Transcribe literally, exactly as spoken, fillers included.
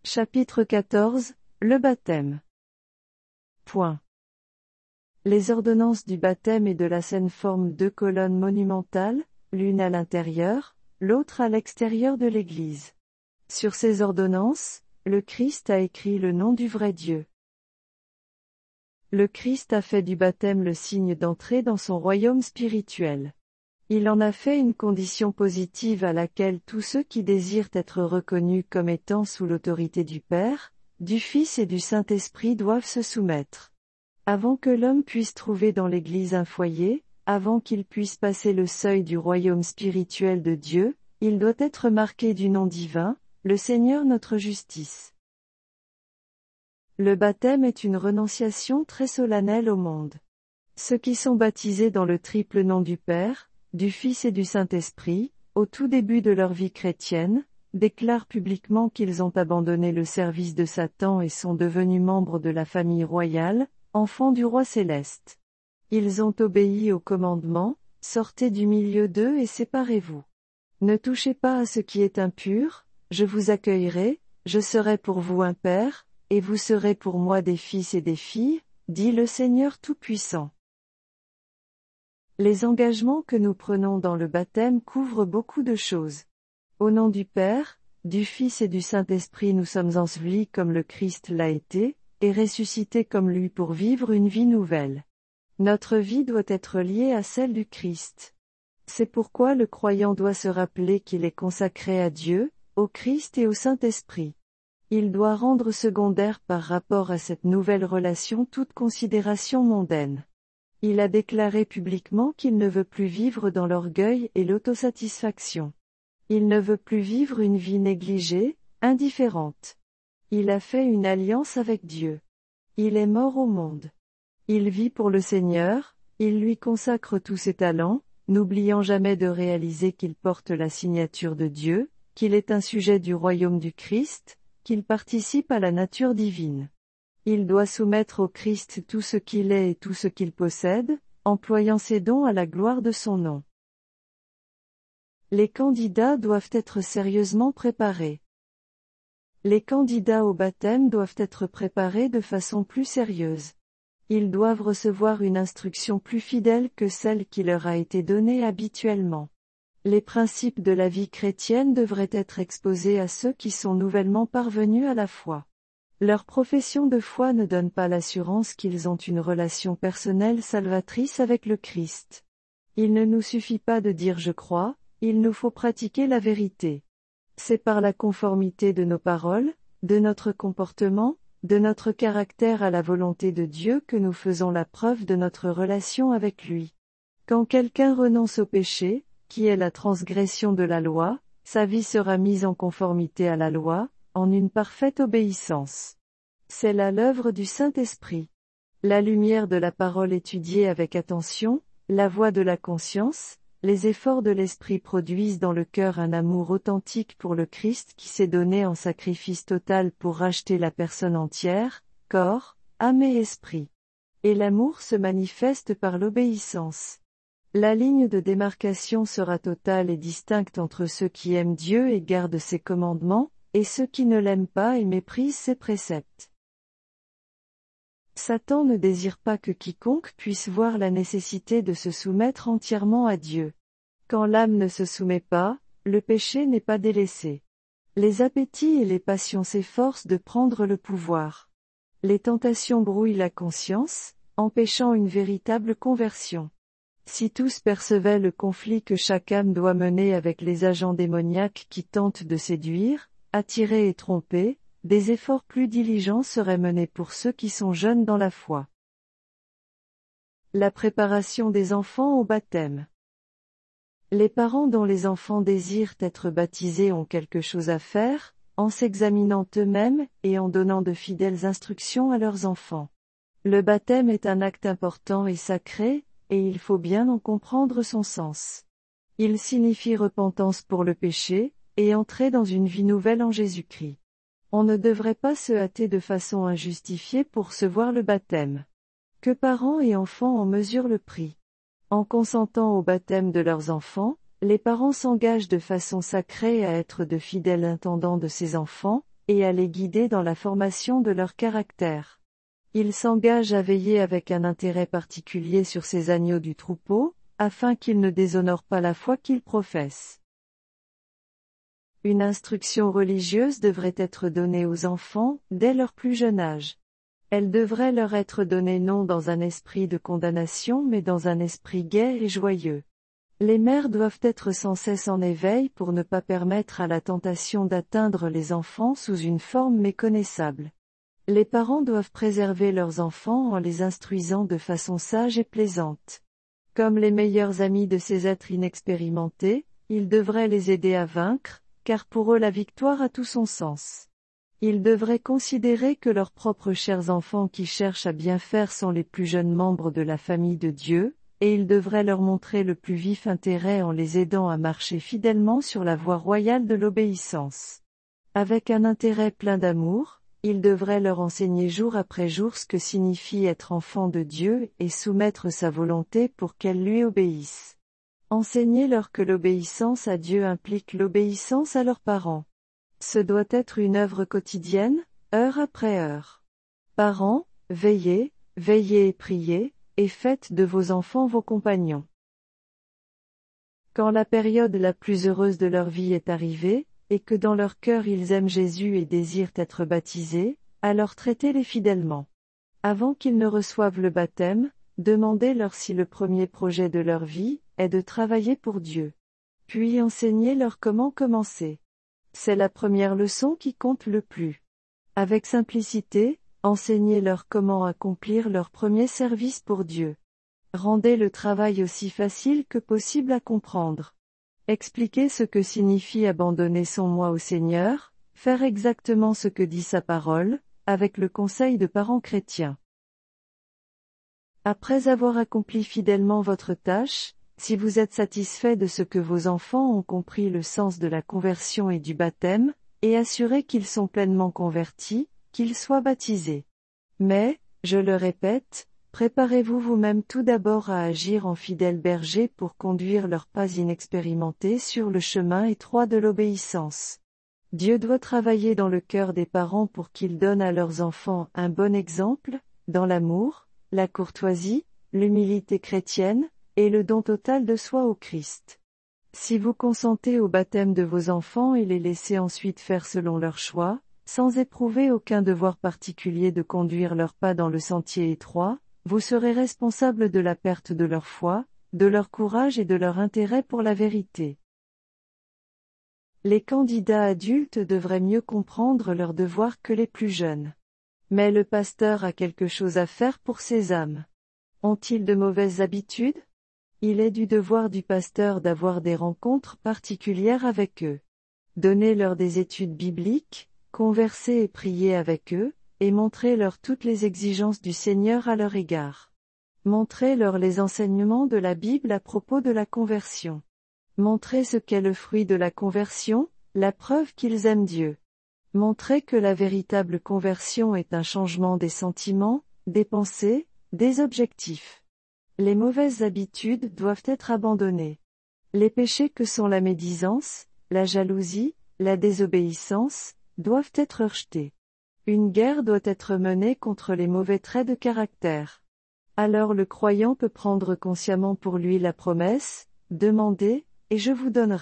Chapitre quatorze, le baptême. Point. Les ordonnances du baptême et de la scène forment deux colonnes monumentales, l'une à l'intérieur, l'autre à l'extérieur de l'Église. Sur ces ordonnances, le Christ a écrit le nom du vrai Dieu. Le Christ a fait du baptême le signe d'entrée dans son royaume spirituel. Il en a fait une condition positive à laquelle tous ceux qui désirent être reconnus comme étant sous l'autorité du Père, du Fils et du Saint-Esprit doivent se soumettre. Avant que l'homme puisse trouver dans l'Église un foyer, avant qu'il puisse passer le seuil du royaume spirituel de Dieu, il doit être marqué du nom divin, le Seigneur notre justice. Le baptême est une renonciation très solennelle au monde. Ceux qui sont baptisés dans le triple nom du Père, du Fils et du Saint-Esprit, au tout début de leur vie chrétienne, déclarent publiquement qu'ils ont abandonné le service de Satan et sont devenus membres de la famille royale, enfants du roi céleste. Ils ont obéi au commandement, sortez du milieu d'eux et séparez-vous. Ne touchez pas à ce qui est impur, je vous accueillerai, je serai pour vous un père, et vous serez pour moi des fils et des filles, dit le Seigneur Tout-Puissant. Les engagements que nous prenons dans le baptême couvrent beaucoup de choses. Au nom du Père, du Fils et du Saint-Esprit nous sommes ensevelis comme le Christ l'a été, et ressuscités comme lui pour vivre une vie nouvelle. Notre vie doit être liée à celle du Christ. C'est pourquoi le croyant doit se rappeler qu'il est consacré à Dieu, au Christ et au Saint-Esprit. Il doit rendre secondaire par rapport à cette nouvelle relation toute considération mondaine. Il a déclaré publiquement qu'il ne veut plus vivre dans l'orgueil et l'autosatisfaction. Il ne veut plus vivre une vie négligée, indifférente. Il a fait une alliance avec Dieu. Il est mort au monde. Il vit pour le Seigneur, il lui consacre tous ses talents, n'oubliant jamais de réaliser qu'il porte la signature de Dieu, qu'il est un sujet du royaume du Christ, qu'il participe à la nature divine. Il doit soumettre au Christ tout ce qu'il est et tout ce qu'il possède, employant ses dons à la gloire de son nom. Les candidats doivent être sérieusement préparés. Les candidats au baptême doivent être préparés de façon plus sérieuse. Ils doivent recevoir une instruction plus fidèle que celle qui leur a été donnée habituellement. Les principes de la vie chrétienne devraient être exposés à ceux qui sont nouvellement parvenus à la foi. Leur profession de foi ne donne pas l'assurance qu'ils ont une relation personnelle salvatrice avec le Christ. Il ne nous suffit pas de dire je crois, il nous faut pratiquer la vérité. C'est par la conformité de nos paroles, de notre comportement, de notre caractère à la volonté de Dieu que nous faisons la preuve de notre relation avec lui. Quand quelqu'un renonce au péché, qui est la transgression de la loi, sa vie sera mise en conformité à la loi, en une parfaite obéissance. C'est là l'œuvre du Saint-Esprit. La lumière de la parole étudiée avec attention, la voix de la conscience, les efforts de l'Esprit produisent dans le cœur un amour authentique pour le Christ qui s'est donné en sacrifice total pour racheter la personne entière, corps, âme et esprit. Et l'amour se manifeste par l'obéissance. La ligne de démarcation sera totale et distincte entre ceux qui aiment Dieu et gardent ses commandements, et ceux qui ne l'aiment pas et méprisent ses préceptes. Satan ne désire pas que quiconque puisse voir la nécessité de se soumettre entièrement à Dieu. Quand l'âme ne se soumet pas, le péché n'est pas délaissé. Les appétits et les passions s'efforcent de prendre le pouvoir. Les tentations brouillent la conscience, empêchant une véritable conversion. Si tous percevaient le conflit que chaque âme doit mener avec les agents démoniaques qui tentent de séduire, attirer et tromper, des efforts plus diligents seraient menés pour ceux qui sont jeunes dans la foi. La préparation des enfants au baptême. Les parents dont les enfants désirent être baptisés ont quelque chose à faire, en s'examinant eux-mêmes et en donnant de fidèles instructions à leurs enfants. Le baptême est un acte important et sacré, et il faut bien en comprendre son sens. Il signifie repentance pour le péché, et entrer dans une vie nouvelle en Jésus-Christ. On ne devrait pas se hâter de façon injustifiée pour recevoir le baptême. Que parents et enfants en mesurent le prix. En consentant au baptême de leurs enfants, les parents s'engagent de façon sacrée à être de fidèles intendants de ces enfants, et à les guider dans la formation de leur caractère. Il s'engage à veiller avec un intérêt particulier sur ces agneaux du troupeau, afin qu'ils ne déshonorent pas la foi qu'ils professent. Une instruction religieuse devrait être donnée aux enfants, dès leur plus jeune âge. Elle devrait leur être donnée non dans un esprit de condamnation mais dans un esprit gai et joyeux. Les mères doivent être sans cesse en éveil pour ne pas permettre à la tentation d'atteindre les enfants sous une forme méconnaissable. Les parents doivent préserver leurs enfants en les instruisant de façon sage et plaisante. Comme les meilleurs amis de ces êtres inexpérimentés, ils devraient les aider à vaincre, car pour eux la victoire a tout son sens. Ils devraient considérer que leurs propres chers enfants qui cherchent à bien faire sont les plus jeunes membres de la famille de Dieu, et ils devraient leur montrer le plus vif intérêt en les aidant à marcher fidèlement sur la voie royale de l'obéissance. Avec un intérêt plein d'amour, ils devraient leur enseigner jour après jour ce que signifie être enfant de Dieu et soumettre sa volonté pour qu'elle lui obéisse. Enseignez-leur que l'obéissance à Dieu implique l'obéissance à leurs parents. Ce doit être une œuvre quotidienne, heure après heure. Parents, veillez, veillez et priez, et faites de vos enfants vos compagnons. Quand la période la plus heureuse de leur vie est arrivée, et que dans leur cœur ils aiment Jésus et désirent être baptisés, alors traitez-les fidèlement. Avant qu'ils ne reçoivent le baptême, demandez-leur si le premier projet de leur vie est de travailler pour Dieu. Puis enseignez-leur comment commencer. C'est la première leçon qui compte le plus. Avec simplicité, enseignez-leur comment accomplir leur premier service pour Dieu. Rendez le travail aussi facile que possible à comprendre. Expliquez ce que signifie abandonner son moi au Seigneur, faire exactement ce que dit sa parole, avec le conseil de parents chrétiens. Après avoir accompli fidèlement votre tâche, si vous êtes satisfait de ce que vos enfants ont compris le sens de la conversion et du baptême, et assuré qu'ils sont pleinement convertis, qu'ils soient baptisés. Mais, je le répète, préparez-vous vous-même tout d'abord à agir en fidèle berger pour conduire leurs pas inexpérimentés sur le chemin étroit de l'obéissance. Dieu doit travailler dans le cœur des parents pour qu'ils donnent à leurs enfants un bon exemple, dans l'amour, la courtoisie, l'humilité chrétienne, et le don total de soi au Christ. Si vous consentez au baptême de vos enfants et les laissez ensuite faire selon leur choix, sans éprouver aucun devoir particulier de conduire leurs pas dans le sentier étroit, vous serez responsable de la perte de leur foi, de leur courage et de leur intérêt pour la vérité. Les candidats adultes devraient mieux comprendre leurs devoirs que les plus jeunes. Mais le pasteur a quelque chose à faire pour ces âmes. Ont-ils de mauvaises habitudes ? Il est du devoir du pasteur d'avoir des rencontres particulières avec eux. Donnez-leur des études bibliques, conversez et priez avec eux, et montrez-leur toutes les exigences du Seigneur à leur égard. Montrez-leur les enseignements de la Bible à propos de la conversion. Montrez ce qu'est le fruit de la conversion, la preuve qu'ils aiment Dieu. Montrez que la véritable conversion est un changement des sentiments, des pensées, des objectifs. Les mauvaises habitudes doivent être abandonnées. Les péchés que sont la médisance, la jalousie, la désobéissance, doivent être rejetés. Une guerre doit être menée contre les mauvais traits de caractère. Alors le croyant peut prendre consciemment pour lui la promesse, « Demandez, et je vous donnerai ».